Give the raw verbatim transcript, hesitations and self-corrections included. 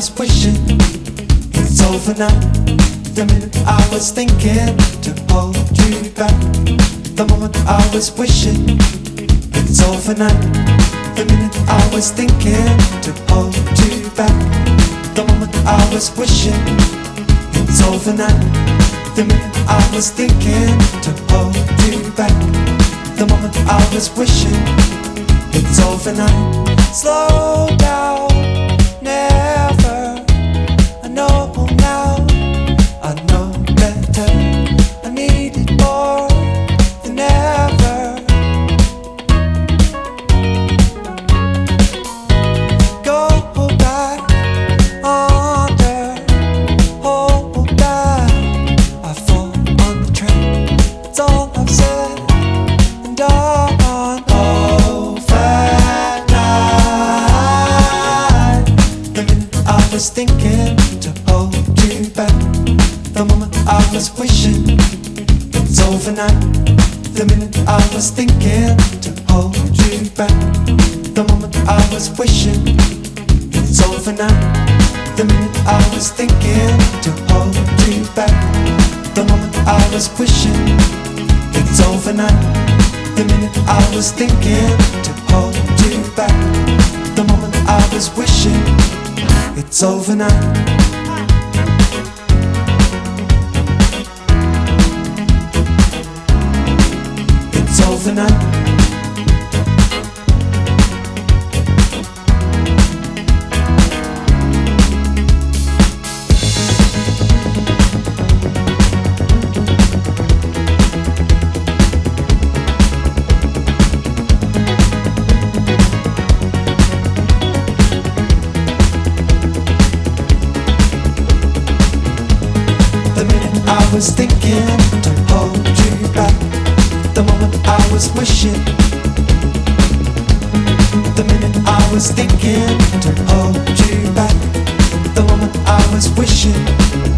was wishing it's over now. The minute I was thinking to hold you back. The moment I was wishing it's over now. The minute I was thinking to hold you back. The moment I was wishing it's over now. The minute I was thinking to hold you back. The moment I was wishing it's over now. Slow down, never. I know now, I know better. I need it more than ever. Go back under, hold back. I fall on the track. That's all I've said and done. Oh, fat night. The minute I was thinking to hold you back. The moment I was wishing it's over now. The minute I was thinking to hold you back. The moment I was wishing it's over now. The minute I was thinking to hold you back. The moment I was wishing it's over now. The minute I was thinking to hold you back. The moment I was wishing it's over now. It's over now. I was thinking to hold you back. The moment I was wishing. The minute I was thinking to hold you back. The moment I was wishing